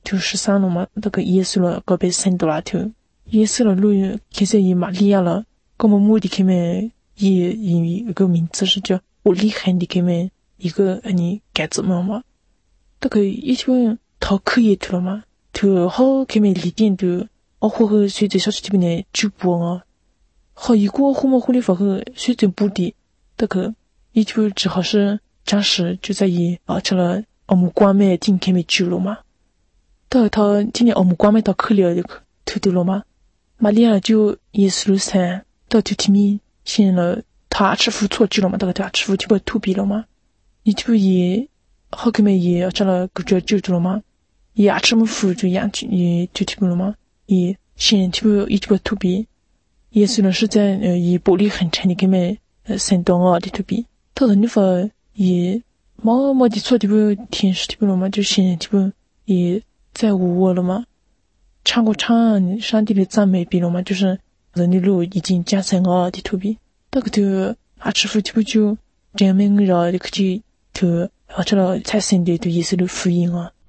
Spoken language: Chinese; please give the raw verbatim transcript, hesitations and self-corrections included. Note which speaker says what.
Speaker 1: 就十三了嘛，那个耶稣了，个被生到了头，耶稣了路其实也玛利亚了，个么目的他们也一个名字是叫我厉害的他们一个你改子嘛嘛，那个一般他可以头了嘛，头好他们里边的，我或和随着小区这边的主播啊，好一个后么后里发和随着补的，那个一般只好是暂时就在于啊成了我们关门今天没住了嘛。到他今年我们关门到可了就偷偷了嘛，玛利亚就耶稣路上到就提米现了他吃服错住了嘛，到他吃服就不突逼了嘛，你就也好可没也成了个就就了嘛，也吃么服就养去也就提不了嘛，也现就不一直不突逼，耶稣呢是在呃以玻璃很沉的给me呃山东啊的突逼，到了你发也毛毛的错的不天使的不了嘛，就现就不也在无我了吗？唱过唱上帝的赞美比了吗？就是人的路已经加深了的图比，那个就啊吃福就就证明了的科技就啊这了才生的对耶稣的福音啊，